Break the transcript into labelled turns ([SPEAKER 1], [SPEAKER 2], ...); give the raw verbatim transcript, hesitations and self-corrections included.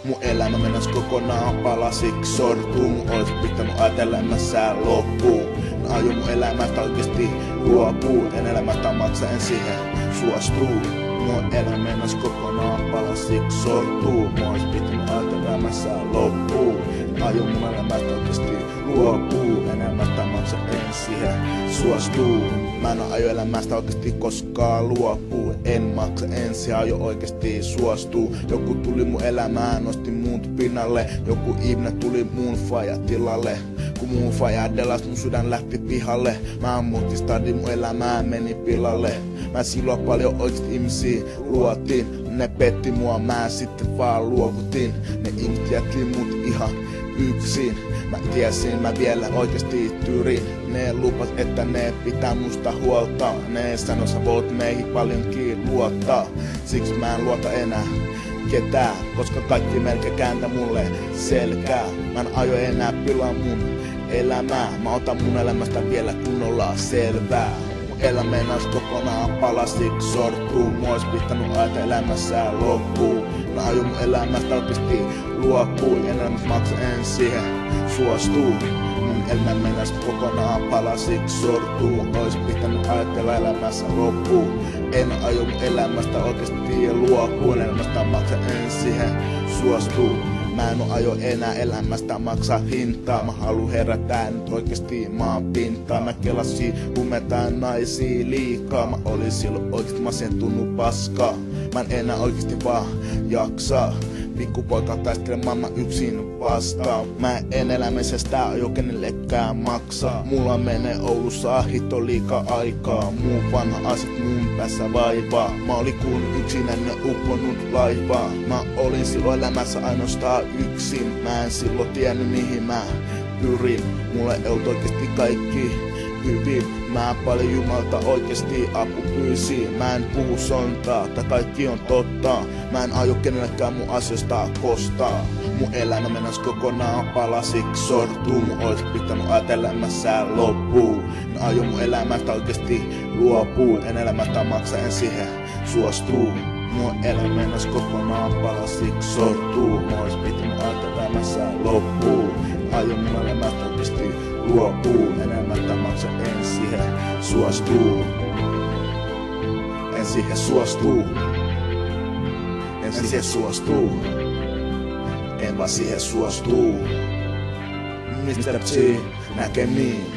[SPEAKER 1] Mun elämä mennäs kokonaan palasiksi sortuu. Mun ois pitänyt ajatella elämässään loppuun. Mä aion mun elämästä oikeesti luopuu. En elämästä maksa, en siihen suostuu. Mun elämä mennäs kokonaan palasiksi sortuu. Mun ois pitänyt ajatella elämässään loppuun. Mä aion mun elämästä oikeesti luopuu. En elämästä maksa, en siihen suostuu. Mä en aio elämästä oikeesti koskaan luopuu. En maksa, ensin aio oikeesti suostuu. Joku tuli mun elämään, nosti muut pinnalle. Joku ihminen tuli mun faja tilalle. Kun mun faja delas, mun sydän lähti pihalle. Mä muutin stadin, mun elämää meni pilalle. Mä silloin paljon oikeesti ihmisiä luotiin. Ne petti mua, mä sitten vaan luovutin. Ne ihmiset jätti mut ihan yksin. Mä tiesin, mä vielä oikeesti tyrin. Ne lupas, että ne pitää musta huolta. Ne sano, sä voit meihin paljonkin luottaa. Siksi mä en luota enää ketään, koska kaikki melkein kääntä mulle selkää. Mä en aio enää pilaa mun elämää. Mä otan mun elämästä vielä kunnolla selvää. Mun elämä mennäs kokonaan palasiksi sortuu. Mua ois pitänyt ajatella elämässään loppuun. Mä aion mun elämästä oikeesti luopuu. En elämästä maksa, en siihen suostuu. Mun elämä mennäs kokonaan palasiksi sortuu. Mun ois pitänyt ajatella elämässä loppuun. En aio mun elämästä oikeesti luopuu. En elämästä maksa, en siihen suostuu. Mä en oo aio enää elämästä maksaa hintaa. Mä haluun herätää nyt oikeesti maan pintaan. Mä kelasin humetaan naisia liikaa. Mä olin silloin oikeesti masentunut paskaa. Mä en enää oikeesti vaan jaksaa. Pikkupoika taistele maailman yksin vastaan. Mä en elämisestä aio kenellekään maksaa. Mulla menee Oulussa hito liikaa aikaa. Muun vanha aset mun päässä vaivaa. Mä olin kuin yksinäinen upponut laivaa. Mä olin silloin elämässä ainoastaan yksin. Mä en silloin tiennyt mihin mä pyrin. Mulle ei ollut oikeesti kaikki hyvin. Mä paljon Jumalta oikeesti apu pyysin. Mä en puhu sontaa, tää kaikki on totta. Mä en aio kenellekään mun asioista kostaa. Mun elämä mennäs kokonaan palasiksi sortuu. Mun ois pitänyt ajatella elämässään loppuun. Mä aion mun elämästä oikeesti luopuu. En elämästä maksa, en siihen suostuu. Mun elämä mennäs kokonaan palasiksi sortuu. Mun ois pitänyt ajatella elämässään loppuun. Mä aion mun elämästä oikeesti luopuu. En elämästä maksa, en siihen suostuu. En siihen suostuu. En siihen suostuu. En vaan siihen suostuu. mister G näkemiin.